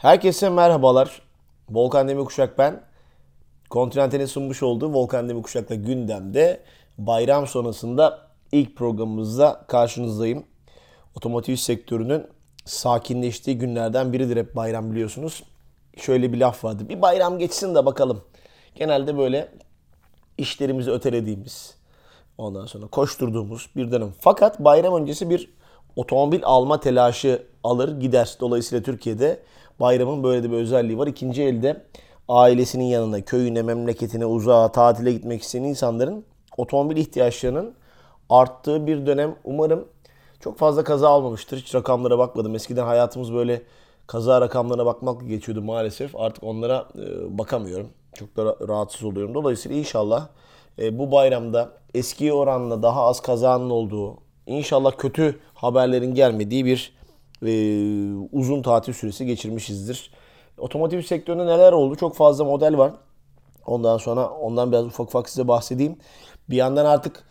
Herkese merhabalar. Volkan Demirkuşak ben. Continental'in sunmuş olduğu Volkan Demirkuşak'la gündemde bayram sonrasında ilk programımızda karşınızdayım. Otomotiv sektörünün sakinleştiği günlerden biridir hep bayram biliyorsunuz. Şöyle bir laf vardı. Bir bayram geçsin de bakalım. Genelde böyle işlerimizi ötelediğimiz, ondan sonra koşturduğumuz bir dönem. Fakat bayram öncesi bir otomobil alma telaşı alır gider. Dolayısıyla Türkiye'de bayramın böyle de bir özelliği var. İkinci elde ailesinin yanına, köyüne, memleketine, uzağa, tatile gitmek isteyen insanların otomobil ihtiyaçlarının arttığı bir dönem. Umarım çok fazla kaza olmamıştır. Hiç rakamlara bakmadım. Eskiden hayatımız böyle kaza rakamlarına bakmakla geçiyordu maalesef. Artık onlara bakamıyorum. Çok da rahatsız oluyorum. Dolayısıyla inşallah bu bayramda eskiye oranla daha az kazanın olduğu, inşallah kötü haberlerin gelmediği bir uzun tatil süresi geçirmişizdir. Otomotiv sektöründe neler oldu? Çok fazla model var. Ondan sonra ondan biraz ufak ufak size bahsedeyim. Bir yandan artık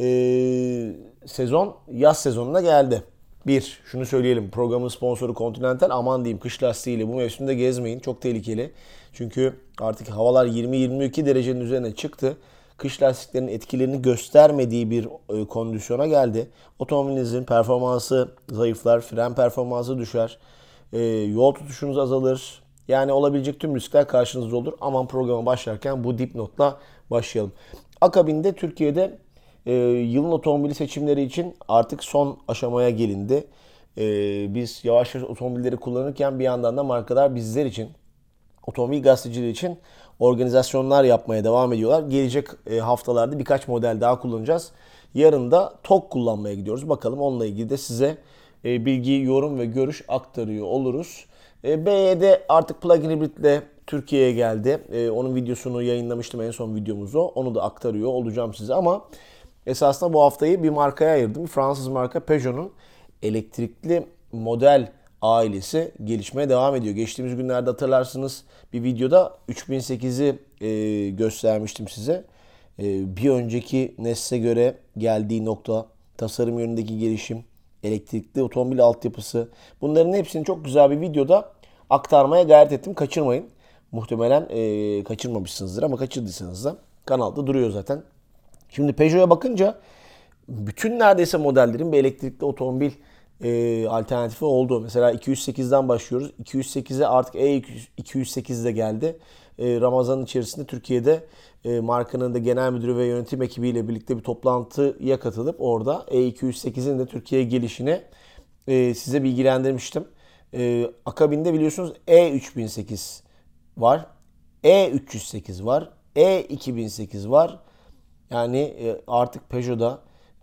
sezon yaz sezonuna geldi. Bir, şunu söyleyelim. Programın sponsoru Continental. Aman diyeyim kış lastiğiyle bu mevsimde gezmeyin. Çok tehlikeli. Çünkü artık havalar 20-22 derecenin üzerine çıktı. Kış lastiklerinin etkilerini göstermediği bir kondisyona geldi. Otomobilinizin performansı zayıflar, fren performansı düşer, yol tutuşunuz azalır. Yani olabilecek tüm riskler karşınızda olur. Aman programa başlarken bu dipnotla başlayalım. Akabinde Türkiye'de yılın otomobili seçimleri için artık son aşamaya gelindi. Biz yavaş yavaş otomobilleri kullanırken bir yandan da markalar bizler için, otomobil gazetecileri için organizasyonlar yapmaya devam ediyorlar. Gelecek haftalarda birkaç model daha kullanacağız. Yarın da TOG kullanmaya gidiyoruz. Bakalım onunla ilgili de size bilgi, yorum ve görüş aktarıyor oluruz. BYD artık plug-in hibritle Türkiye'ye geldi. Onun videosunu yayınlamıştım en son videomuzu. Onu da aktarıyor olacağım size ama esasında bu haftayı bir markaya ayırdım. Fransız marka Peugeot'un elektrikli model ailesi gelişmeye devam ediyor. Geçtiğimiz günlerde hatırlarsınız bir videoda 3008'i göstermiştim size. Bir önceki nesle göre geldiği nokta, tasarım yönündeki gelişim, elektrikli otomobil altyapısı. Bunların hepsini çok güzel bir videoda aktarmaya gayret ettim. Kaçırmayın. Muhtemelen kaçırmamışsınızdır ama kaçırdıysanız da kanalda duruyor zaten. Şimdi Peugeot'a bakınca bütün neredeyse modellerin bir elektrikli otomobil alternatifi oldu. Mesela 208'den başlıyoruz. 208'e artık E208 de geldi. Ramazan içerisinde Türkiye'de markanın da genel müdürü ve yönetim ekibiyle birlikte bir toplantıya katılıp orada E208'in de Türkiye'ye gelişini size bilgilendirmiştim. Akabinde biliyorsunuz E3008 var. E308 var. E2008 var. Yani artık Peugeot'da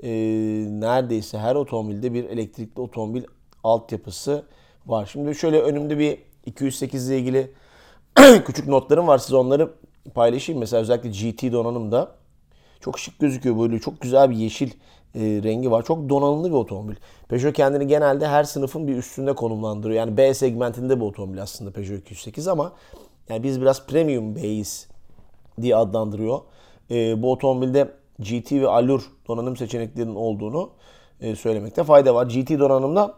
neredeyse her otomobilde bir elektrikli otomobil altyapısı var. Şimdi şöyle önümde bir 208 ile ilgili küçük notlarım var. Size onları paylaşayım. Mesela özellikle GT donanımda çok şık gözüküyor. Böyle çok güzel bir yeşil rengi var. Çok donanımlı bir otomobil. Peugeot kendini genelde her sınıfın bir üstünde konumlandırıyor. Yani B segmentinde bu otomobil aslında Peugeot 208 ama yani biz biraz premium B'yiz diye adlandırıyor. Bu otomobilde GT ve Allure donanım seçeneklerinin olduğunu söylemekte fayda var. GT donanımda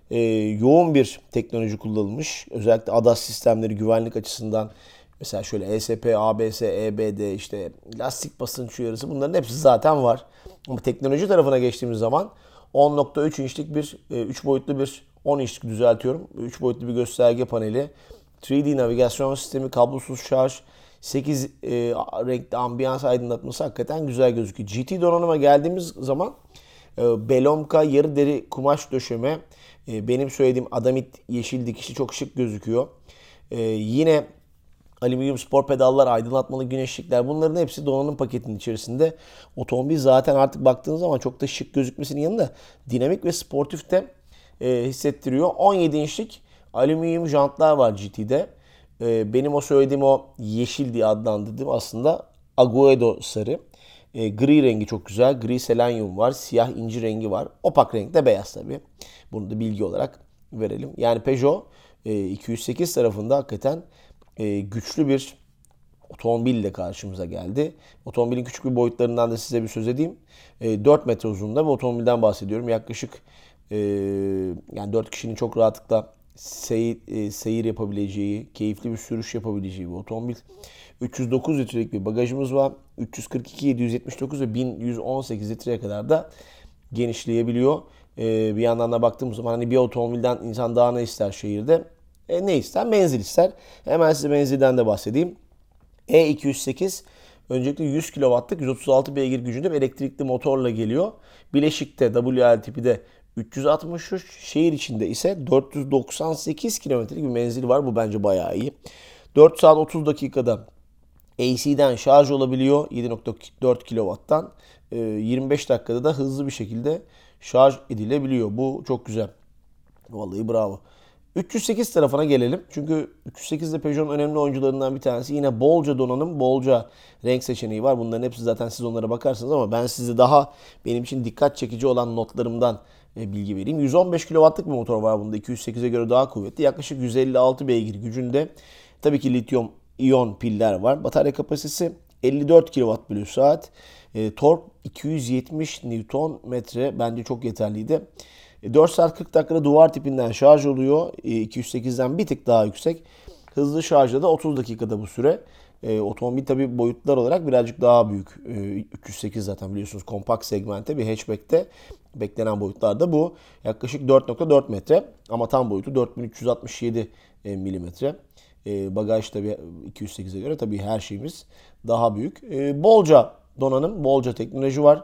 yoğun bir teknoloji kullanılmış. Özellikle ADAS sistemleri güvenlik açısından mesela şöyle ESP, ABS, EBD, işte lastik basınç uyarısı bunların hepsi zaten var. Ama teknoloji tarafına geçtiğimiz zaman 10.3 inçlik bir 3 boyutlu bir 10 inçlik düzeltiyorum. 3 boyutlu bir gösterge paneli, 3D navigasyon sistemi, kablosuz şarj, 8 renkli ambiyans aydınlatması hakikaten güzel gözüküyor. GT donanıma geldiğimiz zaman Belomka yarı deri kumaş döşeme, benim söylediğim adamit yeşil dikişi çok şık gözüküyor. Yine alüminyum spor pedallar, aydınlatmalı güneşlikler bunların hepsi donanım paketinin içerisinde. Otomobil zaten artık baktığınız zaman çok da şık gözükmesinin yanında dinamik ve sportif de hissettiriyor. 17 inçlik alüminyum jantlar var GT'de. Benim o söylediğim o yeşil diye adlandırdığım aslında Aguedo sarı. Gri rengi çok güzel. Gri selenyum var. Siyah inci rengi var. Opak renk de beyaz tabii. Bunu da bilgi olarak verelim. Yani Peugeot 208 tarafında hakikaten güçlü bir otomobille karşımıza geldi. Otomobilin küçük bir boyutlarından da size bir söz edeyim. 4 metre uzunluğunda bir otomobilden bahsediyorum. Yaklaşık yani 4 kişinin çok rahatlıkla seyir yapabileceği, keyifli bir sürüş yapabileceği bir otomobil. 309 litrelik bir bagajımız var. 342, 779 ve 1118 litreye kadar da genişleyebiliyor. Bir yandan da baktığımız zaman hani bir otomobilden insan daha ne ister şehirde? Ne ister? Menzil ister. Hemen size menzilden de bahsedeyim. E208 öncelikle 100 kW'lık 136 beygir gücünde bir elektrikli motorla geliyor. Bileşik'te WLTP'de 363, şehir içinde ise 498 kilometrelik bir menzil var. Bu bence bayağı iyi. 4 saat 30 dakikada AC'den şarj olabiliyor 7.4 kW'tan. 25 dakikada da hızlı bir şekilde şarj edilebiliyor. Bu çok güzel. Vallahi bravo. 308 tarafına gelelim. Çünkü 308 de Peugeot'un önemli oyuncularından bir tanesi. Yine bolca donanım, bolca renk seçeneği var. Bunların hepsi zaten siz onlara bakarsınız ama ben size daha benim için dikkat çekici olan notlarımdan bilgi vereyim. 115 kW'lık bir motor var bunda. 208'e göre daha kuvvetli. Yaklaşık 156 beygir gücünde. Tabii ki lityum iyon piller var. Batarya kapasitesi 54 kWh/saat. Tork 270 Nm. Bence çok yeterliydi. 4 saat 40 dakikada duvar tipinden şarj oluyor. 208'den bir tık daha yüksek. Hızlı şarjda da 30 dakikada bu süre. Otomobil tabi boyutlar olarak birazcık daha büyük. 308 zaten biliyorsunuz kompakt segmente bir hatchback'te beklenen boyutlar da bu. Yaklaşık 4.4 metre ama tam boyutu 4367 milimetre. Bagaj tabi 208'e göre tabi her şeyimiz daha büyük. Bolca donanım, bolca teknoloji var.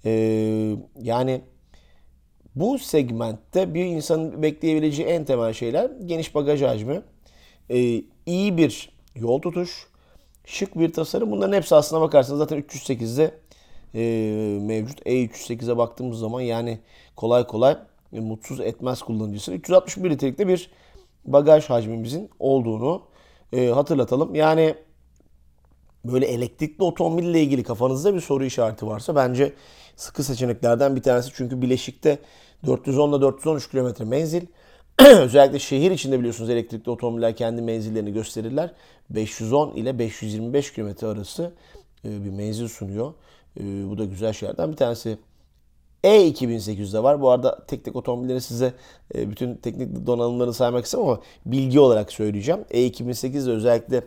Yani bu segmentte bir insanın bekleyebileceği en temel şeyler geniş bagaj hacmi, iyi bir yol tutuş, şık bir tasarım. Bunların hepsi aslına bakarsanız zaten 308'de mevcut. E308'e baktığımız zaman yani kolay kolay mutsuz etmez kullanıcısı. 361 litrelikte bir bagaj hacmimizin olduğunu hatırlatalım. Yani böyle elektrikli otomobille ilgili kafanızda bir soru işareti varsa bence sıkı seçeneklerden bir tanesi. Çünkü Bileşik'te 410 ile 413 kilometre menzil. Özellikle şehir içinde biliyorsunuz elektrikli otomobiller kendi menzillerini gösterirler. 510 ile 525 kilometre arası bir menzil sunuyor. Bu da güzel şeylerden bir tanesi. E2800'de var. Bu arada tek tek otomobilleri size bütün teknik donanımlarını saymak istemem ama bilgi olarak söyleyeceğim. E2800'de özellikle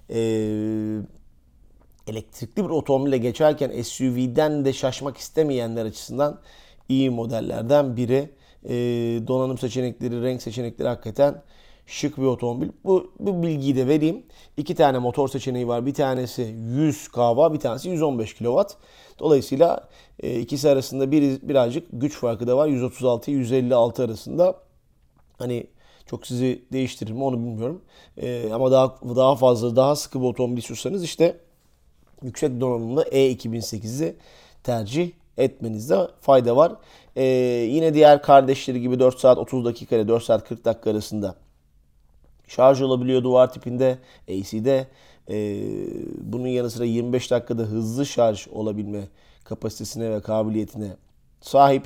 elektrikli bir otomobile geçerken SUV'den de şaşmak istemeyenler açısından iyi modellerden biri. Donanım seçenekleri, renk seçenekleri hakikaten şık bir otomobil. Bu bilgiyi de vereyim. İki tane motor seçeneği var. Bir tanesi 100 kW, bir tanesi 115 kW. Dolayısıyla ikisi arasında birazcık güç farkı da var. 136 ile 156 arasında. Hani çok sizi değiştirir mi onu bilmiyorum. Ama daha fazla, daha sıkı bir otomobil istiyorsanız işte yüksek donanımlı E2008'i tercih etmenizde fayda var. Yine diğer kardeşleri gibi 4 saat 30 dakika ile 4 saat 40 dakika arasında şarj olabiliyor duvar tipinde, AC'de. Bunun yanı sıra 25 dakikada hızlı şarj olabilme kapasitesine ve kabiliyetine sahip.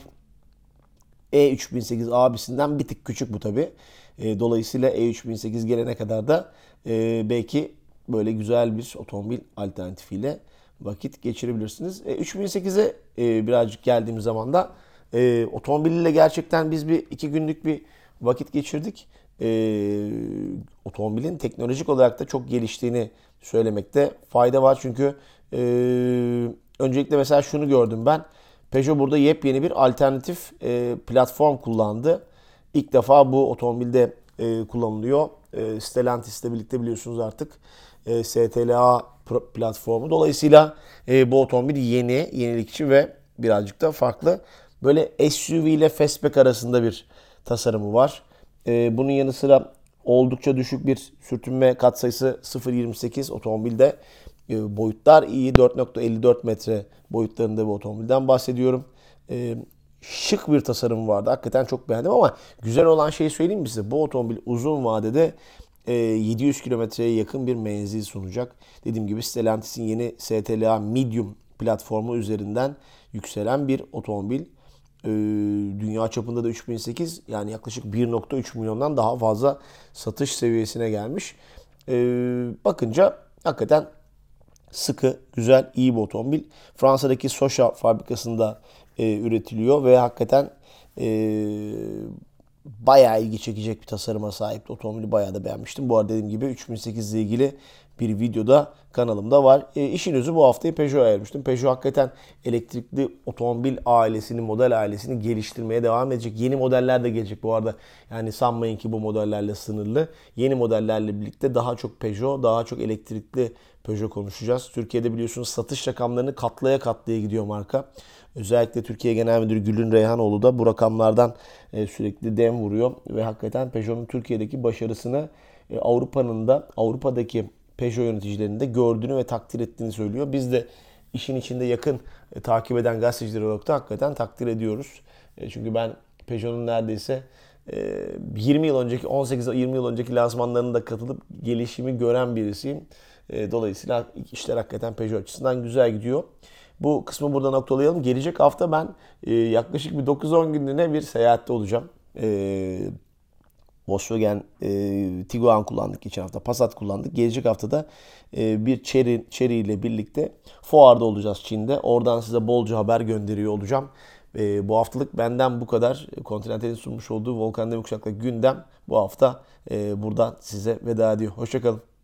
E3008 abisinden bir tık küçük bu tabi. Dolayısıyla E3008 gelene kadar da belki böyle güzel bir otomobil alternatifiyle vakit geçirebilirsiniz. 3008'e birazcık geldiğimiz zaman da otomobiliyle gerçekten biz bir 2 günlük bir vakit geçirdik. Otomobilin teknolojik olarak da çok geliştiğini söylemekte fayda var. Çünkü öncelikle mesela şunu gördüm ben. Peugeot burada yepyeni bir alternatif platform kullandı. İlk defa bu otomobilde kullanılıyor. Stellantis'le birlikte biliyorsunuz artık STLA platformu. Dolayısıyla bu otomobil yenilikçi ve birazcık da farklı. Böyle SUV ile fastback arasında bir tasarımı var. Bunun yanı sıra oldukça düşük bir sürtünme katsayısı 0.28 otomobilde. Boyutlar iyi. 4.54 metre boyutlarında bir otomobilden bahsediyorum. Şık bir tasarım vardı. Hakikaten çok beğendim ama güzel olan şeyi söyleyeyim mi size? Bu otomobil uzun vadede 700 kilometreye yakın bir menzil sunacak. Dediğim gibi Stellantis'in yeni STLA Medium platformu üzerinden yükselen bir otomobil. Dünya çapında da 3008 yani yaklaşık 1.3 milyondan daha fazla satış seviyesine gelmiş. Bakınca hakikaten sıkı, güzel, iyi bir otomobil. Fransa'daki Socha fabrikasında üretiliyor ve hakikaten bayağı ilgi çekecek bir tasarıma sahip. Otomobili bayağı da beğenmiştim. Bu arada dediğim gibi 3008 ile ilgili bir videoda kanalımda var. İşin özü bu haftayı Peugeot'a ayırmıştım. Peugeot hakikaten elektrikli otomobil ailesini, model ailesini geliştirmeye devam edecek. Yeni modeller de gelecek bu arada. Yani sanmayın ki bu modellerle sınırlı. Yeni modellerle birlikte daha çok Peugeot, daha çok elektrikli Peugeot konuşacağız. Türkiye'de biliyorsunuz satış rakamlarını katlaya katlaya gidiyor marka. Özellikle Türkiye Genel Müdürü Gülün Reyhanoğlu da bu rakamlardan sürekli dem vuruyor. Ve hakikaten Peugeot'un Türkiye'deki başarısını Avrupa'daki Peugeot yöneticilerinin de gördüğünü ve takdir ettiğini söylüyor. Biz de işin içinde yakın takip eden gazeteciler olarak da hakikaten takdir ediyoruz. Çünkü ben Peugeot'un neredeyse 20 yıl önceki 18-20 yıl önceki lansmanlarında katılıp gelişimi gören birisiyim. Dolayısıyla işler hakikaten Peugeot açısından güzel gidiyor. Bu kısmı burada noktalayalım. Gelecek hafta ben yaklaşık bir 9-10 günlüğüne bir seyahatte olacağım. Volkswagen Tiguan kullandık geçen hafta. Passat kullandık. Gelecek hafta da bir Chery ile birlikte fuarda olacağız Çin'de. Oradan size bolca haber gönderiyor olacağım. Bu haftalık benden bu kadar. Continental'in sunmuş olduğu Volkan Demirkuşak'la gündem bu hafta buradan size veda ediyor. Hoşçakalın.